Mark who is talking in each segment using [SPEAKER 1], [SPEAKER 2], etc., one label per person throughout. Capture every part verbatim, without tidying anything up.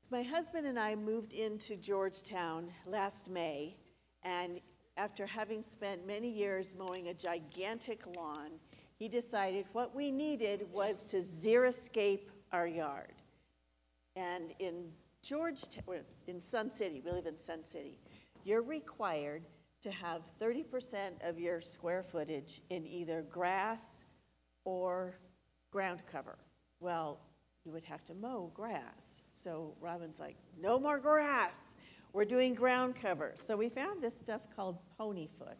[SPEAKER 1] My husband and I moved into Georgetown last May, and after having spent many years mowing a gigantic lawn, he decided what we needed was to xeriscape our yard. And in Georgetown, in Sun City, we live in Sun City, you're required to have thirty percent of your square footage in either grass or ground cover. Well, you would have to mow grass. So Robin's like, no more grass. We're doing ground cover. So we found this stuff called ponyfoot.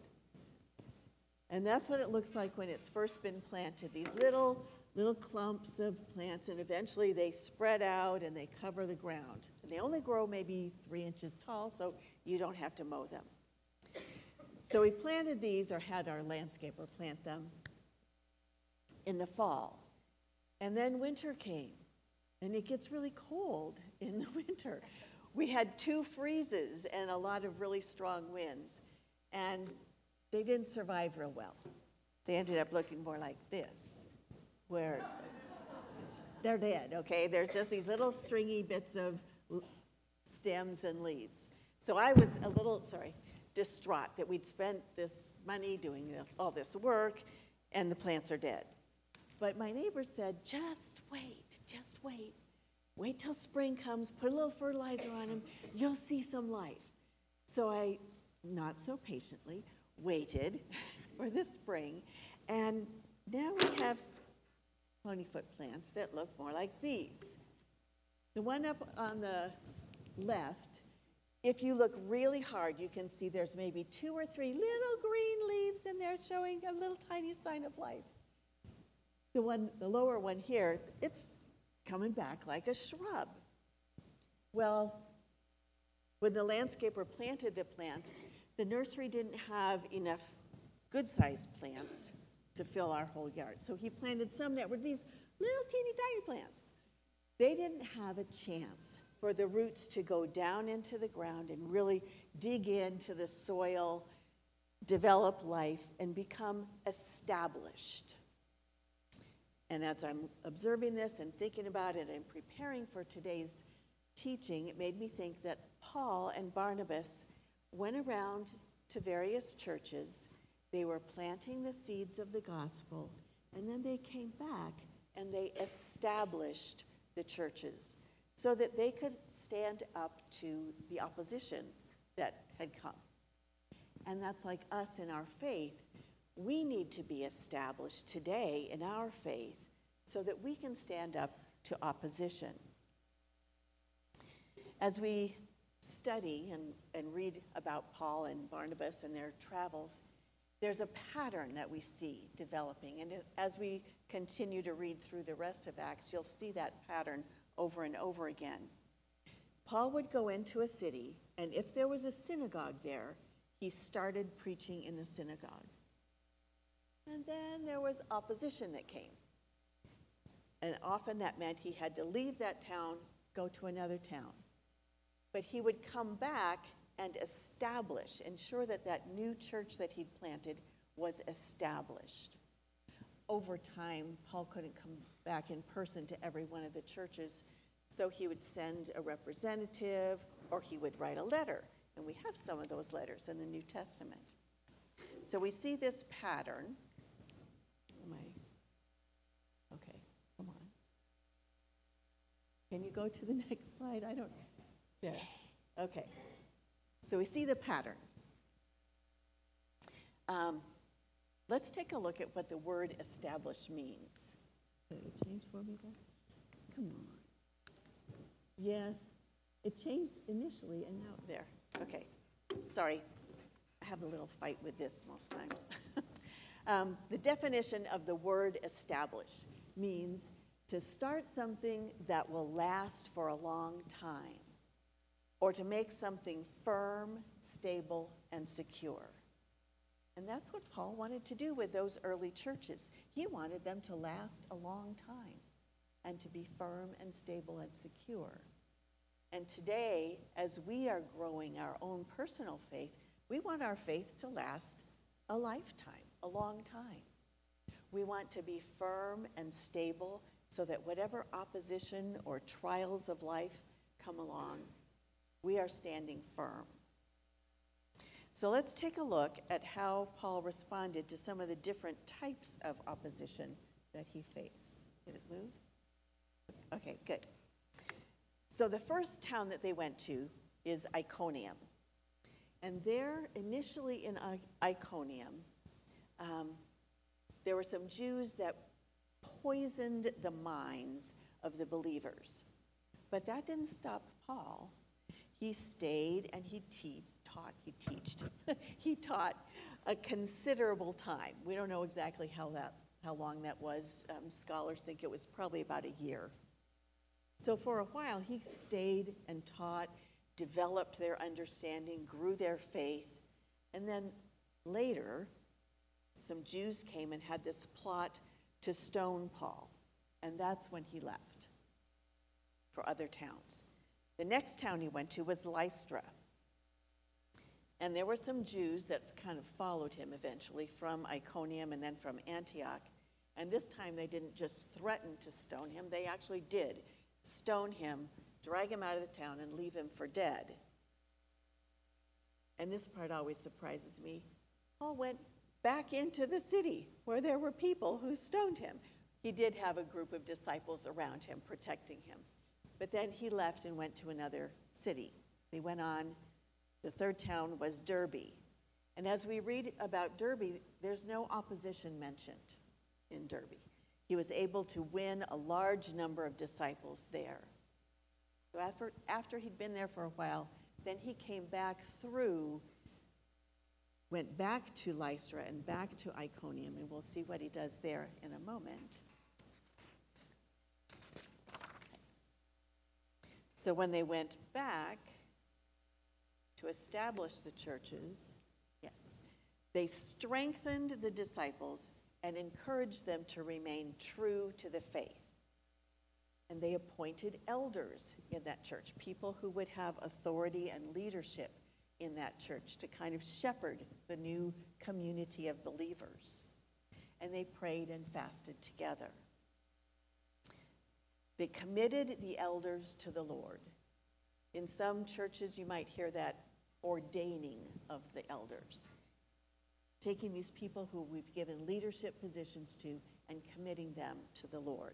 [SPEAKER 1] And that's what it looks like when it's first been planted. These little, little clumps of plants, and eventually they spread out and they cover the ground. And they only grow maybe three inches tall, so you don't have to mow them. So we planted these, or had our landscaper plant them, in the fall. And then winter came. And it gets really cold in the winter. We had two freezes and a lot of really strong winds, and they didn't survive real well. They ended up looking more like this, where they're dead, okay? They're just these little stringy bits of stems and leaves. So I was a little, sorry, distraught that we'd spent this money doing all this work, and the plants are dead. But my neighbor said, just wait, just wait. Wait till spring comes, put a little fertilizer on them, you'll see some life. So I, not so patiently, waited for the spring, and now we have ponyfoot plants that look more like these. The one up on the left, if you look really hard, you can see there's maybe two or three little green leaves in there showing a little tiny sign of life. The one, the lower one here, it's coming back like a shrub. Well, when the landscaper planted the plants, the nursery didn't have enough good-sized plants to fill our whole yard. So he planted some that were these little teeny tiny plants. They didn't have a chance for the roots to go down into the ground and really dig into the soil, develop life, and become established. And as I'm observing this and thinking about it and preparing for today's teaching, it made me think that Paul and Barnabas went around to various churches. They were planting the seeds of the gospel, and then they came back and they established the churches so that they could stand up to the opposition that had come. And that's like us in our faith. We need to be established today in our faith so that we can stand up to opposition. As we study and, and read about Paul and Barnabas and their travels, there's a pattern that we see developing. And as we continue to read through the rest of Acts, you'll see that pattern over and over again. Paul would go into a city, and if there was a synagogue there, he started preaching in the synagogue. And then there was opposition that came. And often that meant he had to leave that town, go to another town. But he would come back and establish, ensure that that new church that he'd planted was established. Over time, Paul couldn't come back in person to every one of the churches, so he would send a representative or he would write a letter. And we have some of those letters in the New Testament. So we see this pattern. Am I? Okay, come on. Can you go to the next slide? I don't. There. Okay. So we see the pattern. Um, let's take a look at what the word establish means. Did it change for me there? Come on. Yes. It changed initially and now there. Okay. Sorry. I have a little fight with this most times. um, the definition of the word establish means to start something that will last for a long time, or to make something firm, stable, and secure. And that's what Paul wanted to do with those early churches. He wanted them to last a long time and to be firm and stable and secure. And today, as we are growing our own personal faith, we want our faith to last a lifetime, a long time. We want to be firm and stable so that whatever opposition or trials of life come along, we are standing firm. So let's take a look at how Paul responded to some of the different types of opposition that he faced. Did it move? Okay, good. So the first town that they went to is Iconium. And there, initially in Iconium, um, there were some Jews that poisoned the minds of the believers. But that didn't stop Paul. He stayed and he te- taught, he teached. he taught a considerable time. We don't know exactly how that, how long that was. Um, scholars think it was probably about a year. So for a while, he stayed and taught, developed their understanding, grew their faith. And then later, some Jews came and had this plot to stone Paul. And that's when he left for other towns. The next town he went to was Lystra. And there were some Jews that kind of followed him eventually from Iconium and then from Antioch. And this time they didn't just threaten to stone him, they actually did stone him, drag him out of the town, and leave him for dead. And this part always surprises me. Paul went back into the city where there were people who stoned him. He did have a group of disciples around him protecting him. But then he left and went to another city. They went on. The third town was Derbe. And as we read about Derbe, there's no opposition mentioned in Derbe. He was able to win a large number of disciples there. So after, after he'd been there for a while, then he came back through, went back to Lystra and back to Iconium, and we'll see what he does there in a moment. So when they went back to establish the churches, yes, they strengthened the disciples and encouraged them to remain true to the faith. And they appointed elders in that church, people who would have authority and leadership in that church to kind of shepherd the new community of believers. And they prayed and fasted together. They committed the elders to the Lord. In some churches, you might hear that ordaining of the elders. Taking these people who we've given leadership positions to and committing them to the Lord.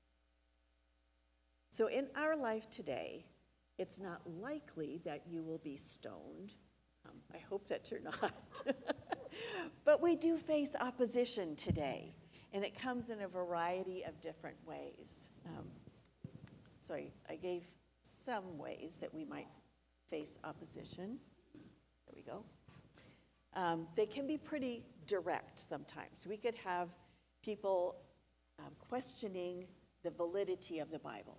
[SPEAKER 1] So in our life today, it's not likely that you will be stoned. Um, I hope that you're not. But we do face opposition today, and it comes in a variety of different ways. Um, so I, I gave some ways that we might face opposition. There we go. Um, they can be pretty direct sometimes. We could have people um, questioning the validity of the Bible.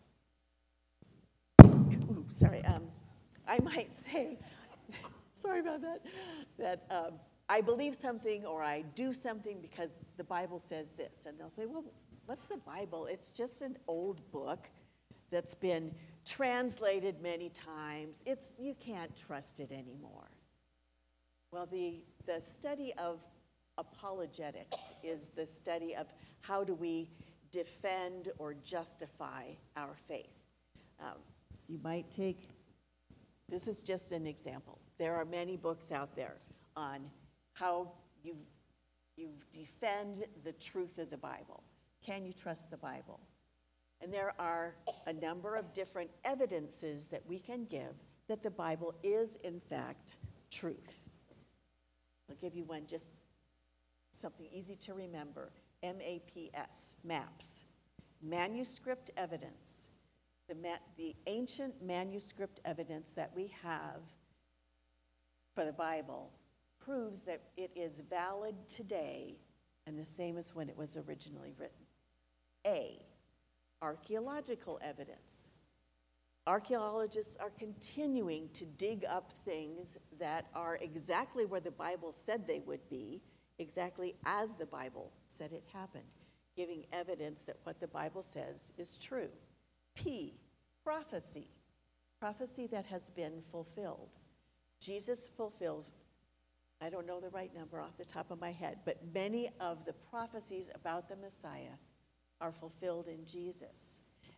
[SPEAKER 1] Ooh, sorry. Um, I might say, sorry about that, that um, I believe something or I do something because the Bible says this. And they'll say, well, what's the Bible? It's just an old book that's been translated many times. It's you can't trust it anymore. Well, the, the study of apologetics is the study of how do we defend or justify our faith. Um, you might take, this is just an example. There are many books out there on how you, you defend the truth of the Bible. Can you trust the Bible? And there are a number of different evidences that we can give that the Bible is, in fact, truth. I'll give you one, just something easy to remember. M A P S, maps. Manuscript evidence. The, ma- the ancient manuscript evidence that we have for the Bible proves that it is valid today and the same as when it was originally written. A, archaeological evidence. Archaeologists are continuing to dig up things that are exactly where the Bible said they would be, exactly as the Bible said it happened, giving evidence that what the Bible says is true. P, prophecy. Prophecy that has been fulfilled. Jesus fulfills, I don't know the right number off the top of my head, but many of the prophecies about the Messiah are fulfilled in Jesus.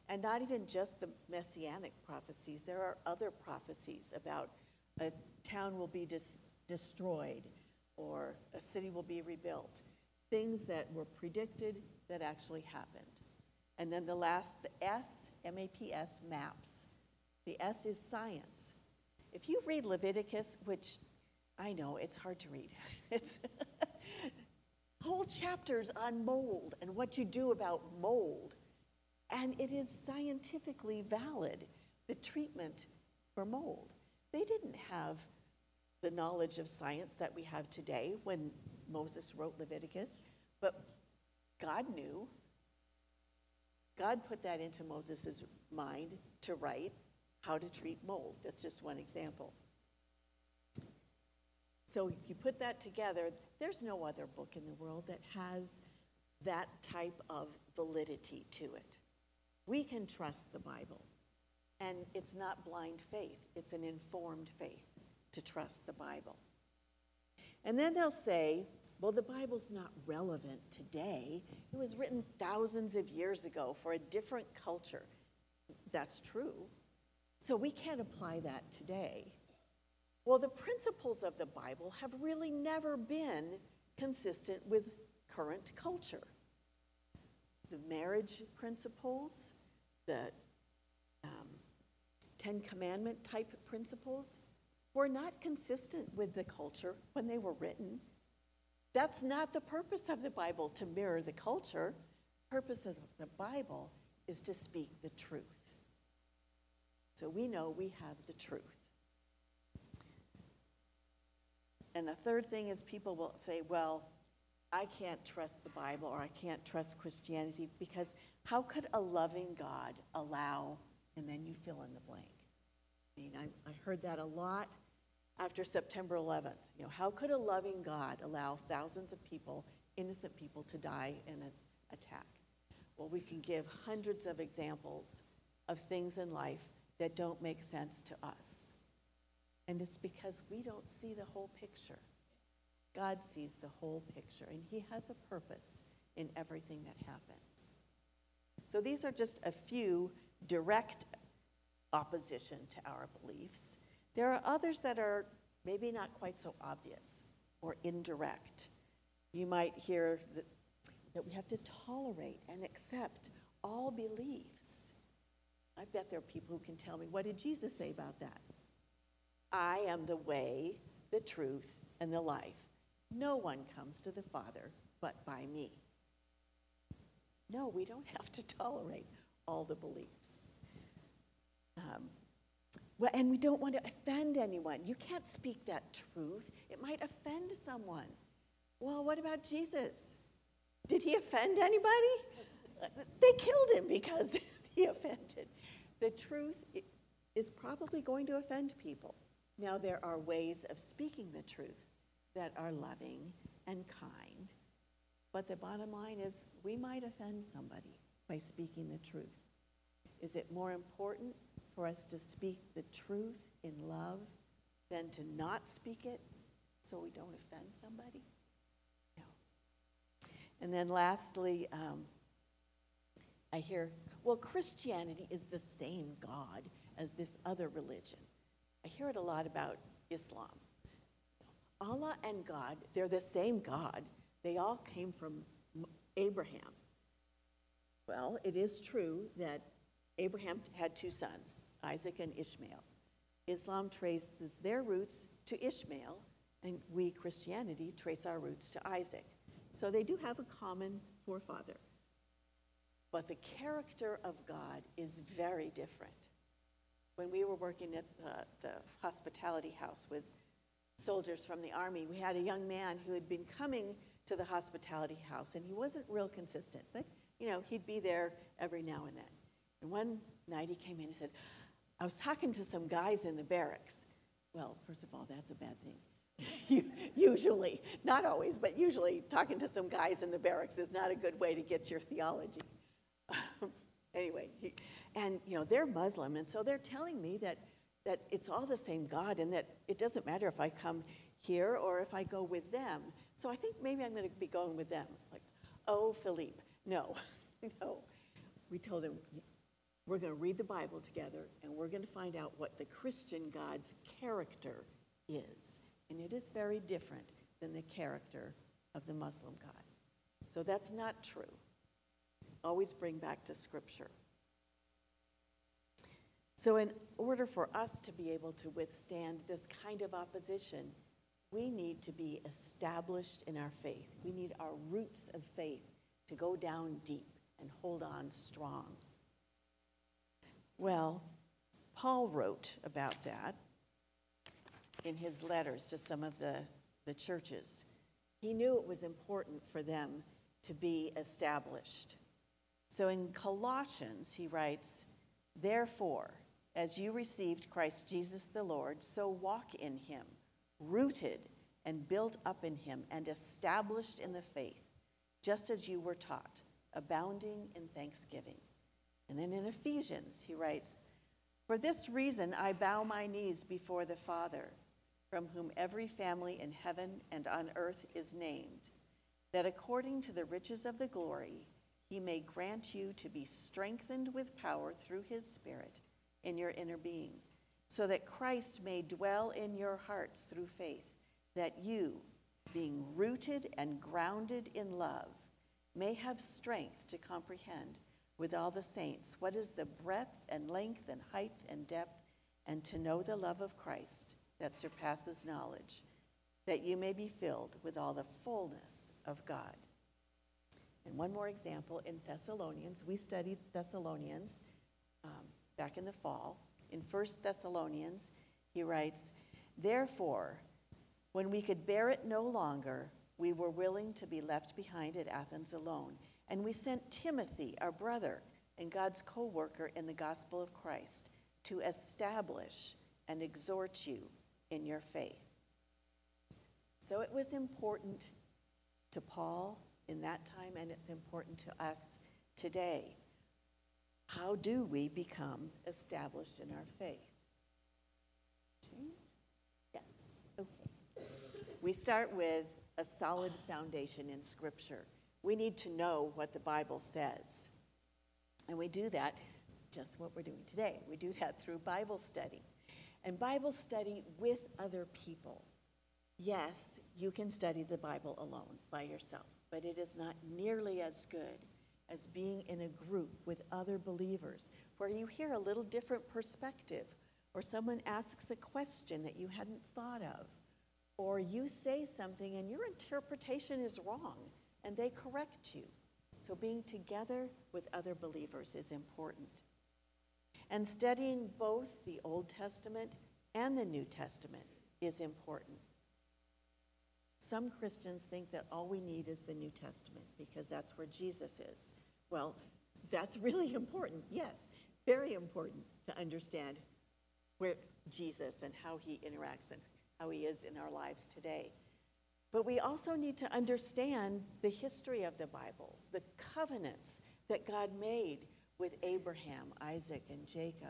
[SPEAKER 1] And not even just the messianic prophecies. There are other prophecies about a town will be dis- destroyed or a city will be rebuilt. Things that were predicted that actually happened. And then the last, the S, M A P S, maps. The S is science. If you read Leviticus, which I know it's hard to read, it's whole chapters on mold and what you do about mold. And it is scientifically valid, the treatment for mold. They didn't have the knowledge of science that we have today when Moses wrote Leviticus, but God knew. God put that into Moses' mind to write how to treat mold. That's just one example. So if you put that together, there's no other book in the world that has that type of validity to it. We can trust the Bible, and it's not blind faith. It's an informed faith to trust the Bible. And then they'll say, well, the Bible's not relevant today. It was written thousands of years ago for a different culture. That's true. So we can't apply that today. Well, the principles of the Bible have really never been consistent with current culture. The marriage principles, the um, Ten Commandment type principles were not consistent with the culture when they were written. That's not the purpose of the Bible, to mirror the culture. The purpose of the Bible is to speak the truth. So we know we have the truth. And the third thing is people will say, well, I can't trust the Bible or I can't trust Christianity because how could a loving God allow, and then you fill in the blank. I mean, I, I heard that a lot after September eleventh. You know, how could a loving God allow thousands of people, innocent people, to die in an attack? Well, we can give hundreds of examples of things in life that don't make sense to us. And it's because we don't see the whole picture. God sees the whole picture, and he has a purpose in everything that happens. So these are just a few direct opposition to our beliefs. There are others that are maybe not quite so obvious or indirect. You might hear that, that we have to tolerate and accept all beliefs. I bet there are people who can tell me, what did Jesus say about that? I am the way, the truth, and the life. No one comes to the Father but by me. No, we don't have to tolerate all the beliefs. Um, well, and we don't want to offend anyone. You can't speak that truth. It might offend someone. Well, what about Jesus? Did he offend anybody? They killed him because he offended. The truth is probably going to offend people. Now, there are ways of speaking the truth that are loving and kind, but the bottom line is we might offend somebody by speaking the truth. Is it more important for us to speak the truth in love than to not speak it so we don't offend somebody? No. And then lastly, um, I hear, well, Christianity is the same God as this other religion. I hear it a lot about Islam. Allah and God, they're the same God. They all came from Abraham. Well, it is true that Abraham had two sons, Isaac and Ishmael. Islam traces their roots to Ishmael, and we, Christianity, trace our roots to Isaac. So they do have a common forefather. But the character of God is very different. When we were working at the, the hospitality house with soldiers from the Army, we had a young man who had been coming to the hospitality house, and he wasn't real consistent, but, you know, he'd be there every now and then. And one night he came in and said, I was talking to some guys in the barracks. Well, first of all, that's a bad thing. Usually, not always, but usually talking to some guys in the barracks is not a good way to get your theology. Anyway, he, and, you know, they're Muslim, and so they're telling me that that it's all the same God and that it doesn't matter if I come here or if I go with them. So I think maybe I'm going to be going with them. Like, oh, Philippe, no, no. We told him, We're going to read the Bible together, and we're going to find out what the Christian God's character is. And it is very different than the character of the Muslim God. So that's not true. Always bring back to Scripture. So in order for us to be able to withstand this kind of opposition, we need to be established in our faith. We need our roots of faith to go down deep and hold on strong. Well, Paul wrote about that in his letters to some of the, the churches. He knew it was important for them to be established. So in Colossians, he writes, "Therefore, as you received Christ Jesus the Lord, so walk in him, rooted and built up in him and established in the faith, just as you were taught, abounding in thanksgiving." And then in Ephesians, he writes, "For this reason I bow my knees before the Father, from whom every family in heaven and on earth is named, that according to the riches of the glory, he may grant you to be strengthened with power through his Spirit in your inner being, so that Christ may dwell in your hearts through faith, that you, being rooted and grounded in love, may have strength to comprehend with all the saints what is the breadth and length and height and depth, and to know the love of Christ that surpasses knowledge, that you may be filled with all the fullness of God." And one more example in Thessalonians. We studied Thessalonians um, back in the fall. In First Thessalonians, he writes, "Therefore, when we could bear it no longer, we were willing to be left behind at Athens alone. And we sent Timothy, our brother and God's co-worker in the gospel of Christ, to establish and exhort you in your faith." So it was important to Paul in that time, and it's important to us today. How do we become established in our faith? Yes, okay. We start with a solid foundation in Scripture. We need to know what the Bible says. And we do that, just what we're doing today. We do that through Bible study. And Bible study with other people. Yes, you can study the Bible alone by yourself, but it is not nearly as good as being in a group with other believers where you hear a little different perspective, or someone asks a question that you hadn't thought of, or you say something and your interpretation is wrong and they correct you. So being together with other believers is important. And studying both the Old Testament and the New Testament is important. Some Christians think that all we need is the New Testament because that's where Jesus is. Well, that's really important, yes, very important to understand where Jesus and how he interacts and how he is in our lives today. But we also need to understand the history of the Bible, the covenants that God made with Abraham, Isaac, and Jacob,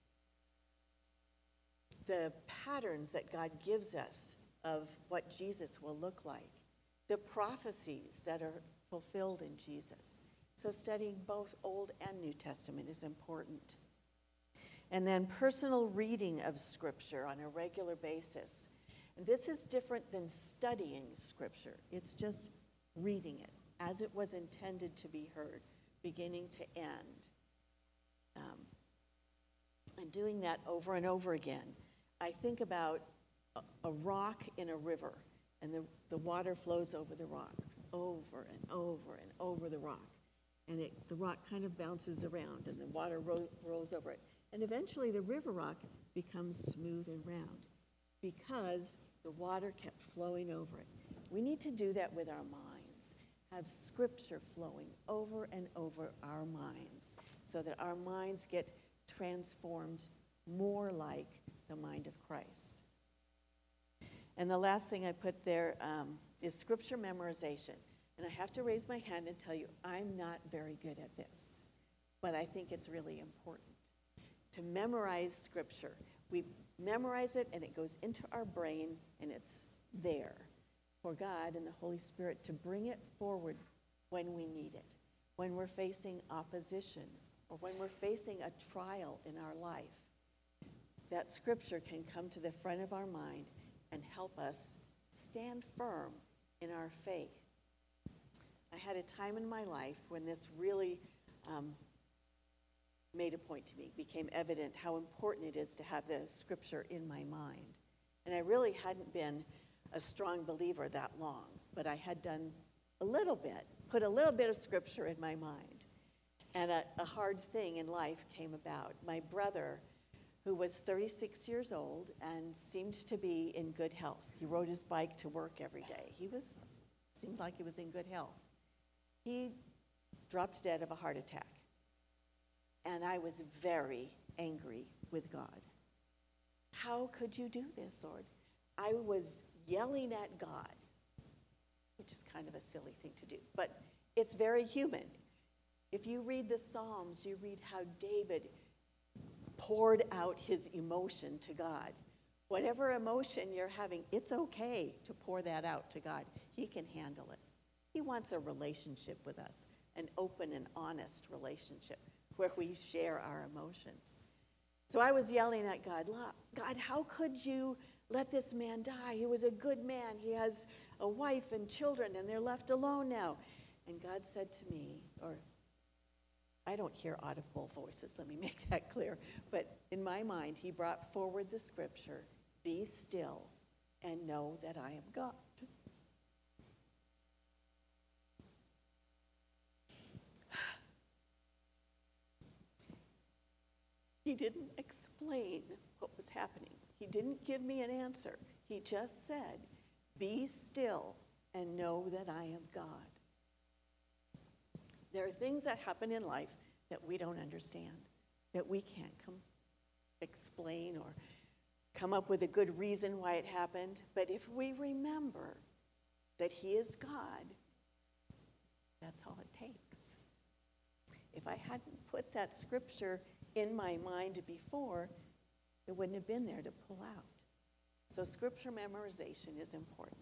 [SPEAKER 1] the patterns that God gives us of what Jesus will look like, the prophecies that are fulfilled in Jesus. So studying both Old and New Testament is important. And then personal reading of Scripture on a regular basis. And this is different than studying Scripture. It's just reading it as it was intended to be heard, beginning to end. Um, and doing that over and over again. I think about a, a rock in a river, and the, the water flows over the rock, over and over and over the rock. And it, the rock kind of bounces around, and the water ro- rolls over it. And eventually the river rock becomes smooth and round because the water kept flowing over it. We need to do that with our minds, have Scripture flowing over and over our minds so that our minds get transformed more like the mind of Christ. And the last thing I put there um, is Scripture memorization. And I have to raise my hand and tell you, I'm not very good at this, but I think it's really important to memorize Scripture. We memorize it and it goes into our brain and it's there for God and the Holy Spirit to bring it forward when we need it, when we're facing opposition or when we're facing a trial in our life, that scripture can come to the front of our mind and help us stand firm in our faith. I had a time in my life when this really um, made a point to me, became evident how important it is to have the scripture in my mind. And I really hadn't been a strong believer that long, but I had done a little bit, put a little bit of scripture in my mind. And a, a hard thing in life came about. My brother, who was thirty-six years old and seemed to be in good health. He rode his bike to work every day. He was, seemed like he was in good health. He dropped dead of a heart attack. And I was very angry with God. How could you do this, Lord? I was yelling at God, which is kind of a silly thing to do, but it's very human. If you read the Psalms, you read how David poured out his emotion to God. Whatever emotion you're having, it's okay to pour that out to God. He can handle it. He wants a relationship with us, an open and honest relationship where we share our emotions. So I was yelling at God, God, how could you let this man die? He was a good man. He has a wife and children, and they're left alone now. And God said to me, or I don't hear audible voices, let me make that clear. But in my mind, he brought forward the scripture, be still and know that I am God. He didn't explain what was happening. He didn't give me an answer. He just said, be still and know that I am God. There are things that happen in life that we don't understand, that we can't come explain or come up with a good reason why it happened. But if we remember that he is God, that's all it takes. If I hadn't put that scripture in my mind before, it wouldn't have been there to pull out. So scripture memorization is important.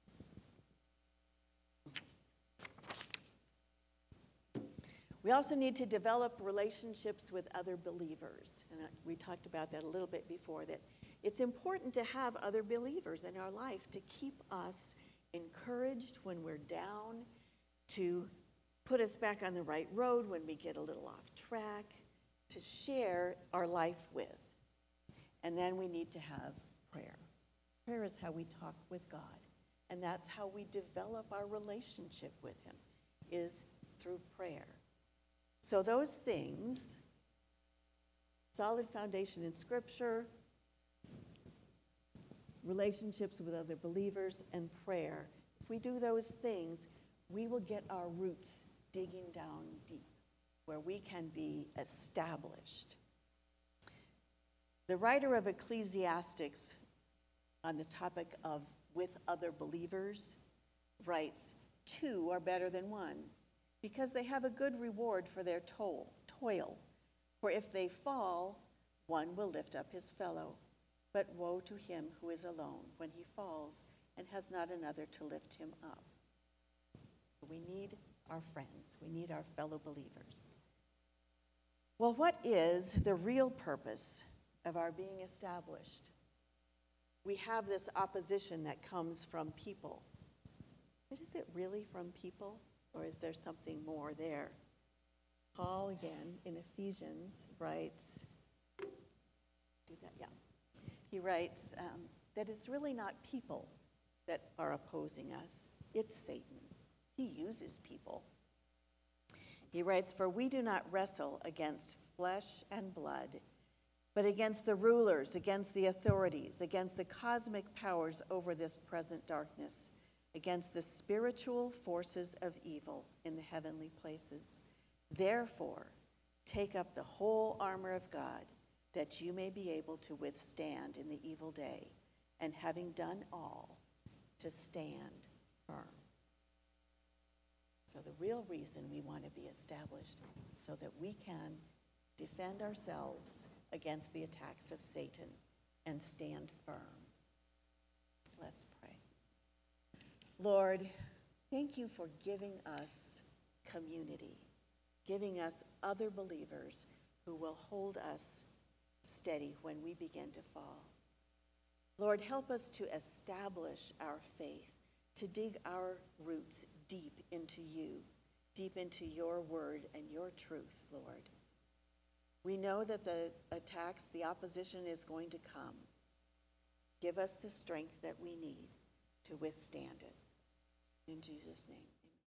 [SPEAKER 1] We also need to develop relationships with other believers. And we talked about that a little bit before, that it's important to have other believers in our life to keep us encouraged when we're down, to put us back on the right road when we get a little off track, to share our life with. And then we need to have prayer. Prayer is how we talk with God. And that's how we develop our relationship with him, is through prayer. So those things, solid foundation in scripture, relationships with other believers, and prayer, if we do those things, we will get our roots digging down deep, where we can be established. The writer of Ecclesiastes, on the topic of with other believers, writes, two are better than one, because they have a good reward for their toil. toil. For if they fall, one will lift up his fellow. But woe to him who is alone when he falls and has not another to lift him up. So we need our friends. We need our fellow believers. Well, what is the real purpose of our being established? We have this opposition that comes from people. But is it really from people, or is there something more there? Paul, again, in Ephesians, writes, do that, yeah. He writes um, that it's really not people that are opposing us. It's Satan. He uses people. He writes, for we do not wrestle against flesh and blood, but against the rulers, against the authorities, against the cosmic powers over this present darkness, against the spiritual forces of evil in the heavenly places. Therefore, take up the whole armor of God, that you may be able to withstand in the evil day, and having done all, to stand firm. So the real reason we want to be established is so that we can defend ourselves against the attacks of Satan and stand firm. Let's pray. Lord, thank you for giving us community. giving us other believers who will hold us steady when we begin to fall. Lord, help us to establish our faith, to dig our roots deep into you, deep into your word and your truth, Lord. We know that the attacks, the opposition is going to come. Give us the strength that we need to withstand it. In Jesus' name.